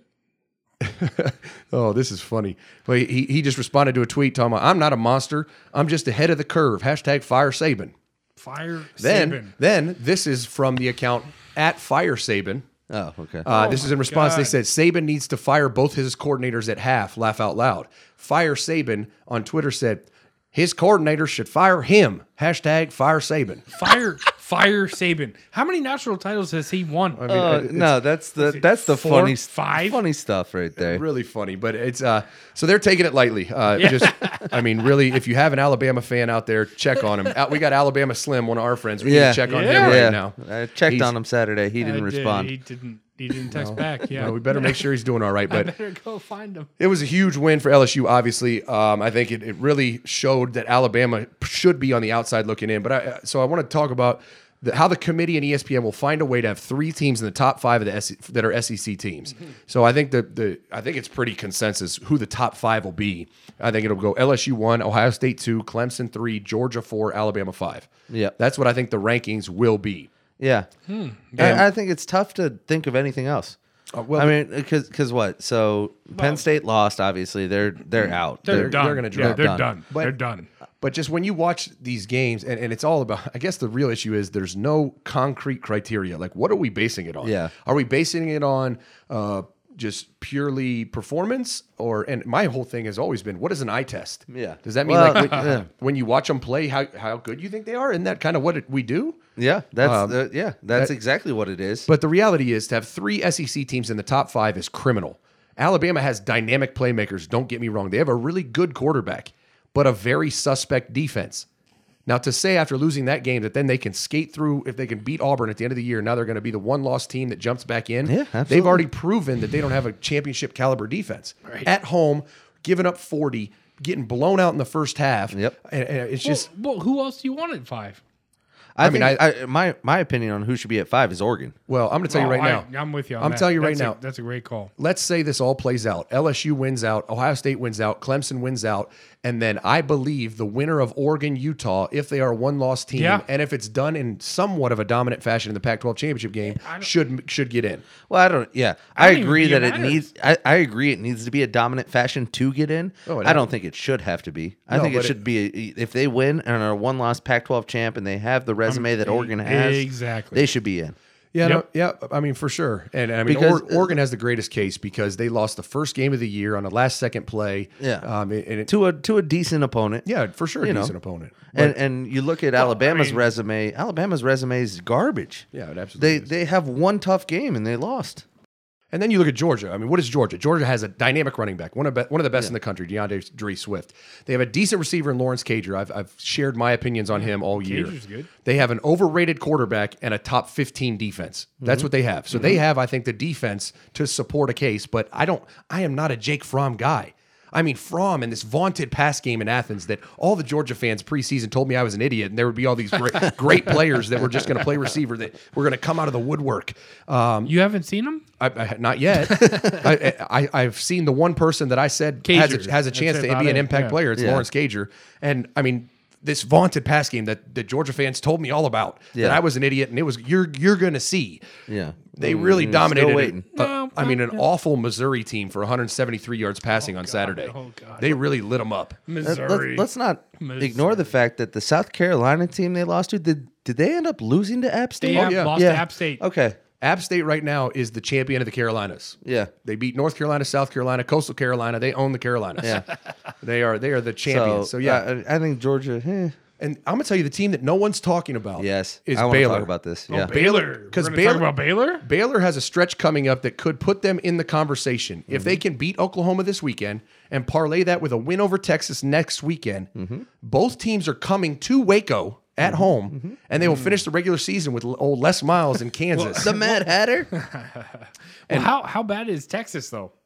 oh, this is funny. Well, he he just responded to a tweet talking about, I'm not a monster. I'm just ahead of the curve. Hashtag fire Saban. Fire Then Saban. then this is from the account at fire Saban. Oh, okay. Uh, this is in response. They God. said Saban needs to fire both his coordinators at half. Laugh out loud. Fire Saban on Twitter said his coordinators should fire him. Hashtag fire Saban. Fire Fire Saban. How many national titles has he won? I mean, Uh, it's no, that's the that's the four, funny five? funny stuff right there. really funny, but it's uh. So they're taking it lightly. Uh, just, I mean, really, if you have an Alabama fan out there, check on him. Uh, We got Alabama Slim, one of our friends. We Yeah. need to check on him Yeah. right yeah, now. I checked He's- on him Saturday. He didn't I did. respond. He didn't. He didn't text back. Yeah. Uh, we better make sure he's doing all right. I But better go find him. it was a huge win for L S U, obviously. Um, I think it, it really showed that Alabama should be on the outside looking in. But I, so I want to talk about the, how the committee and E S P N will find a way to have three teams in the top five of the S E C, that are S E C teams. So I think the, the I think it's pretty consensus who the top five will be. I think it'll go L S U one, Ohio State two, Clemson three, Georgia four, Alabama five. Yep. That's what I think the rankings will be. Yeah, And- I, I think it's tough to think of anything else. Uh, well, I mean, because because what? So Penn State lost. Obviously, they're they're out. They're, They're- done. they're gonna Yeah, drop. they're Done. done. But- they're done. But just when you watch these games, and, and it's all about, I guess the real issue is there's no concrete criteria. Like, what are we basing it on? Yeah. Are we basing it on uh, just purely performance? Or, and my whole thing has always been, what is an eye test? Yeah. Does that mean Well, like when, yeah. when you watch them play, how, how good you think they are? Isn't that kind of what it, we do? Yeah, that's Um, uh, yeah, that's that- exactly what it is. But the reality is to have three S E C teams in the top five is criminal. Alabama has dynamic playmakers. Don't get me wrong. They have a really good quarterback, but a very suspect defense. Now, to say after losing that game that then they can skate through, if they can beat Auburn at the end of the year, now they're going to be the one loss team that jumps back in. Yeah, absolutely. They've already proven that they don't have a championship caliber defense. At home, giving up forty, getting blown out in the first half. Yep. And, and it's Well, just, well, who else do you want at five? I, I mean, think I- I, my my opinion on who should be at five is Oregon. well, I'm going to tell you Oh, right I- now. I'm with you. On I'm that. telling you right That's a- now. that's a great call. Let's say this all plays out. L S U wins out, Ohio State wins out, Clemson wins out, and then I believe the winner of Oregon, Utah, if they are a one-loss team, Yeah. and if it's done in somewhat of a dominant fashion in the Pac twelve championship game, should should get in. Well, I don't. Yeah, I I, don't even agree think that it it matters. needs. I, I agree it needs to be a dominant fashion to get in. Oh, it I don't has- think it should have to be. I No, think it but it- should be a, if they win and are a one-loss Pac twelve champ and they have the resume that Oregon has. exactly. They should be in. Yeah, Yep. no, yeah. I mean, for sure. And I mean, Because- or, Oregon has the greatest case because they lost the first game of the year on a last-second play. Yeah. um, and it, To a to a decent opponent. yeah, for sure, a you know. decent opponent. And and you look at Alabama's mean- resume. Alabama's resume is garbage. Yeah, it absolutely They is. they have one tough game and they lost. And then you look at Georgia. I mean, what is Georgia? Georgia has a dynamic running back, one of be- one of the best in the country, DeAndre Swift. They have a decent receiver in Lawrence Cager. I've, I've shared my opinions on him all year. Cager's good. They have an overrated quarterback and a top fifteen defense. That's what they have. So they have, I think, the defense to support a case. But I don't. I am not a Jake Fromm guy. I mean, Fromm in this vaunted pass game in Athens that all the Georgia fans preseason told me I was an idiot, and there would be all these great, great players that were just going to play receiver that were going to come out of the woodwork. Um, You haven't seen him? I, I, not yet. I, I, I've seen the one person that I said has Cager. a, has a chance That's to about be an it, impact yeah. player. It's Yeah. Lawrence Cager. And I mean, this vaunted pass game that the Georgia fans told me all about, that Yeah. I was an idiot, and it was you're you're going to see. Yeah. They really Mm, dominated. Still it. waiting. Uh, No, I mean, an yeah. awful Missouri team for one hundred seventy-three yards passing on Saturday. oh, God. They really lit them up. Let, Missouri. us not Missouri. ignore the fact that the South Carolina team they lost to did did they end up losing to App State? Yeah, yeah. lost Yeah. to App State. Okay. App State right now is the champion of the Carolinas. Yeah. They beat North Carolina, South Carolina, Coastal Carolina. They own the Carolinas. Yeah. They are they are the champions. So, yeah. uh, I, I think Georgia. Eh. And I'm gonna tell you the team that no one's talking about. Yes. is I want to Baylor. talk about this. Oh, Yeah. Baylor. because We're gonna talk Baylor- about Baylor? Baylor has a stretch coming up that could put them in the conversation. If they can beat Oklahoma this weekend and parlay that with a win over Texas next weekend, both teams are coming to Waco at home, and they will finish the regular season with l- old Les Miles in Kansas. the Mad Hatter. Well, how how bad is Texas though?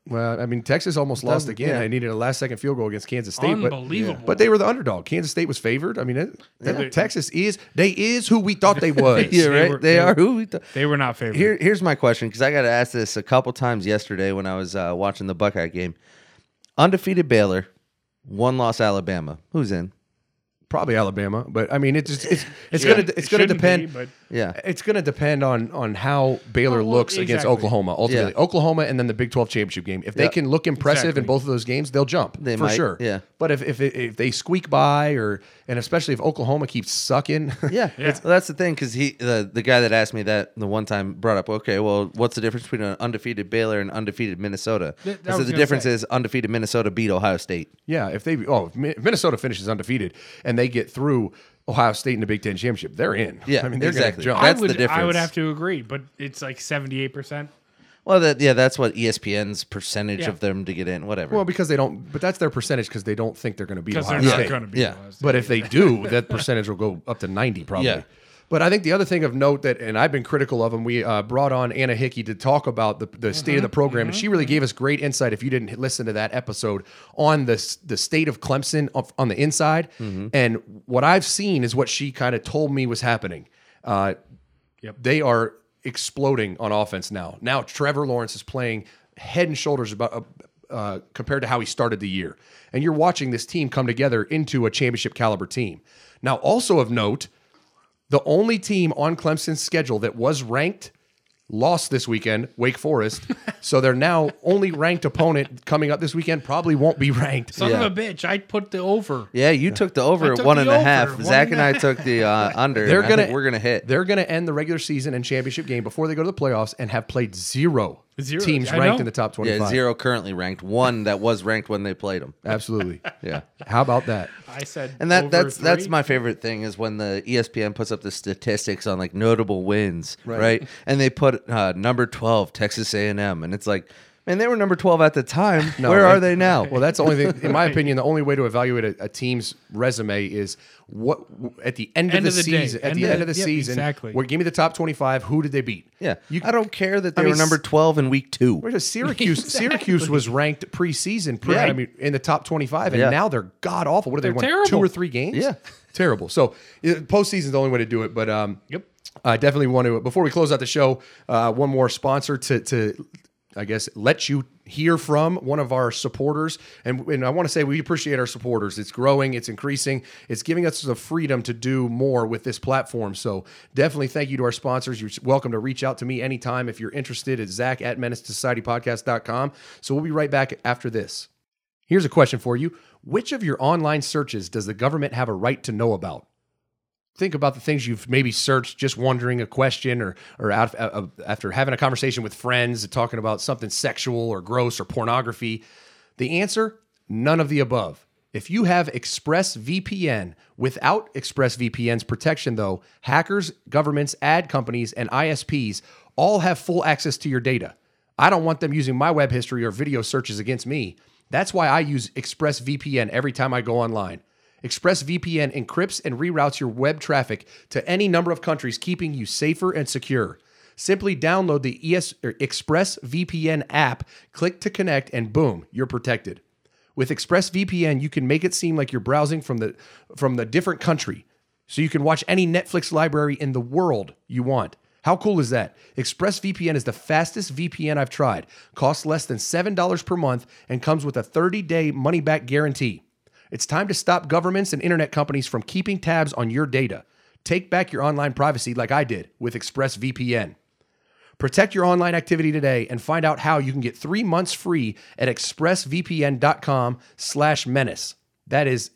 Well, I mean, Texas almost lost Doesn't- again. yeah. They needed a last-second field goal against Kansas State. But, Unbelievable. but they were the underdog. Kansas State was favored. I mean, it, that- Texas is they is who we thought they was. Yeah, They right. were- they they are were- who we thought. They were not favored. Here, here's my question because I got to ask this a couple times yesterday when I was uh, watching the Buckeye game. Undefeated Baylor, one loss Alabama. Who's in? Probably Alabama, but I mean, it's just, it's it's Yeah. gonna it's gonna Shouldn't depend. be, but- Yeah. It's going to depend on on how Baylor Oh, well, looks against exactly. Oklahoma. Ultimately, Yeah. Oklahoma and then the Big twelve championship game. If they Yeah. can look impressive Exactly. in both of those games, they'll jump They for might, sure. yeah. But if if if they squeak by, or and especially if Oklahoma keeps sucking, Yeah, Yeah. It's, well, that's the thing because he, the the guy that asked me that the one time brought up, okay, well, what's the difference between an undefeated Baylor and undefeated Minnesota? Th- that I was said the gonna difference say. is undefeated Minnesota beat Ohio State. yeah, if they oh if Mi- Minnesota finishes undefeated and they get through Ohio State in the Big Ten championship, they're in. Yeah, I mean they're exactly. going to jump. That's I would, the difference. I would have to agree, but it's like seventy-eight percent. Well, that yeah, that's what E S P N's percentage Yeah. of them to get in, whatever. Well, because they don't, but that's their percentage because they don't think they're going to beat Because Ohio they're State. not going to be. Yeah. Ohio State. But if they do, that percentage will go up to ninety probably. Yeah. But I think the other thing of note that, and I've been critical of them, we uh, brought on Anna Hickey to talk about the, the state of the program, and she really gave us great insight. If you didn't listen to that episode on the s- the state of Clemson of, on the inside, and what I've seen is what she kind of told me was happening. Uh, Yep. They are exploding on offense now. Now Trevor Lawrence is playing head and shoulders about uh, uh, compared to how he started the year, and you're watching this team come together into a championship caliber team. Now, also of note, the only team on Clemson's schedule that was ranked lost this weekend, Wake Forest. So their now only ranked opponent coming up this weekend probably won't be ranked. Son Yeah. of a bitch, I put the over. yeah, you took the over I at took one the and a over, half. one Zach and and a I half. took the uh, under. They're and I gonna think we're gonna hit. They're gonna end the regular season and championship game before they go to the playoffs and have played zero, Zero. teams I ranked know. in the top twenty-five. Yeah, zero currently ranked. One that was ranked when they played them. Absolutely. Yeah. How about that? I said, And that over that's that's three. my favorite thing is when the E S P N puts up the statistics on like notable wins, right? And they put uh, number twelve Texas A and M, and it's like, man, they were number twelve at the time. No, Where right? are they now? Well, that's the only thing, in my opinion, the only way to evaluate a, a team's resume is what at the end, End of the, of the day. season. At End the of- end of the yep, season, exactly. Where, give me the top twenty-five. Who did they beat? Yeah, You- I don't care that they I mean, were number twelve in week two. Whereas Syracuse, Syracuse was ranked preseason, pre, Yeah. I mean, in the top twenty-five, and Yeah. now they're god awful. What are they They're won? Two terrible. or three games? Yeah. terrible. So uh, postseason's the only way to do it. But um, Yep. I definitely want to. Before we close out the show, uh, one more sponsor to to. I guess let you hear from one of our supporters, and, and I want to say we appreciate our supporters. It's growing, it's increasing, it's giving us the freedom to do more with this platform. So definitely thank you to our sponsors. You're welcome to reach out to me anytime if you're interested at Zach at menace to society podcast dot com. So we'll be right back after this. Here's a question for you: which of your online searches does the government have a right to know about? Think about the things you've maybe searched, just wondering a question, or or out, uh, after having a conversation with friends, talking about something sexual or gross or pornography. The answer: none of the above. If you have ExpressVPN, without ExpressVPN's protection, though, hackers, governments, ad companies, and I S Ps all have full access to your data. I don't want them using my web history or video searches against me. That's why I use ExpressVPN every time I go online. ExpressVPN encrypts and reroutes your web traffic to any number of countries, keeping you safer and secure. Simply download the E S, or ExpressVPN app, click to connect, and boom, you're protected. With ExpressVPN, you can make it seem like you're browsing from the from the different country, so you can watch any Netflix library in the world you want. How cool is that? ExpressVPN is the fastest V P N I've tried, costs less than seven dollars per month, and comes with a thirty-day money-back guarantee. It's time to stop governments and internet companies from keeping tabs on your data. Take back your online privacy like I did with ExpressVPN. Protect your online activity today and find out how you can get three months free at expressvpn.com slash menace. That is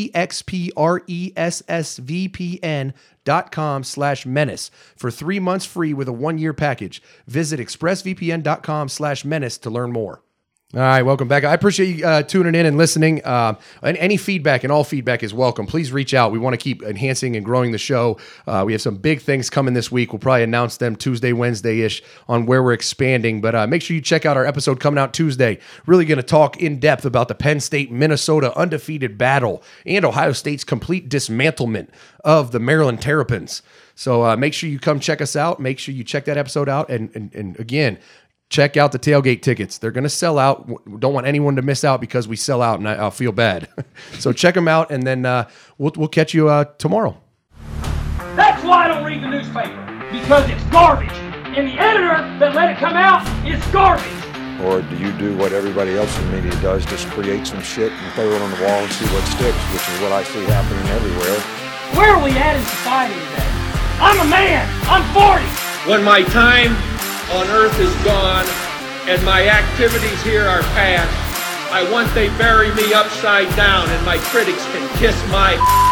E-X-P-R-E-S-S-V-P-N dot com slash menace for three months free with a one-year package. Visit expressvpn.com slash menace to learn more. All right, welcome back. I appreciate you uh, tuning in and listening. Uh, and any feedback, and all feedback is welcome. Please reach out. We want to keep enhancing and growing the show. Uh, we have some big things coming this week. We'll probably announce them Tuesday, Wednesday-ish on where we're expanding. But uh, make sure you check out our episode coming out Tuesday. Really going to talk in depth about the Penn State-Minnesota undefeated battle and Ohio State's complete dismantlement of the Maryland Terrapins. So uh, make sure you come check us out. Make sure you check that episode out. And, and, and again, check out the tailgate tickets. They're going to sell out. W- Don't want anyone to miss out because we sell out, and I, I'll feel bad. So check them out, and then uh, we'll we'll catch you uh, tomorrow. That's why I don't read the newspaper, because it's garbage. And the editor that let it come out is garbage. Or do you do what everybody else in the media does, just create some shit and throw it on the wall and see what sticks, which is what I see happening everywhere. Where are we at in society today? I'm a man. I'm forty. When my time on earth is gone and my activities here are past, I want they bury me upside down and my critics can kiss my